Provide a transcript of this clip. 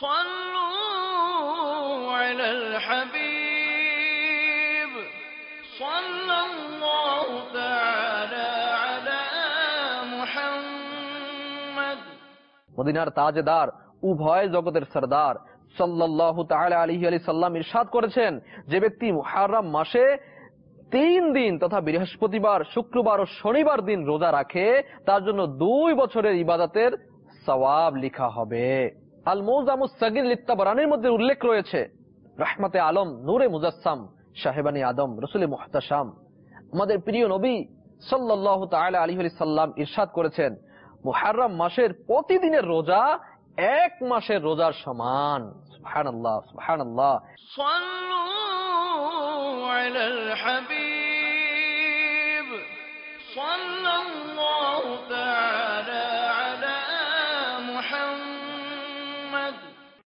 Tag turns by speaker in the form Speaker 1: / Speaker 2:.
Speaker 1: صلوا على الحبيب صلى الله تعالى على محمد।
Speaker 2: মদিনার তাজদার, উভয় জগতের সরদার সাল্লাল্লাহু তাআলা আলাইহি ওয়া সাল্লাম ইরশাদ করেছেন, যে ব্যক্তি মুহররম মাসে 3 দিন তথা বৃহস্পতিবার, শুক্রবার ও শনিবার দিন রোজা রাখে, তার জন্য 2 বছরের ইবাদতের সওয়াব লেখা হবে। আল মুজামুস সাগীর লিত্তাবরানির মধ্যে উল্লেখ রয়েছে, রাহমাতে আলম, নূরে মুজাসসাম, সাহেবানি আদম, রাসূলে মুহতাশাম, আমাদের প্রিয় নবী সাল্লাল্লাহু তাআলা আলাইহি ওয়া সাল্লাম ইরশাদ করেছেন, মুহররম মাসের প্রতিদিনের রোজা 1 মাসের রোজার সমান। সুবহানাল্লাহ, সুবহানাল্লাহ।
Speaker 1: صلوا على الحبيب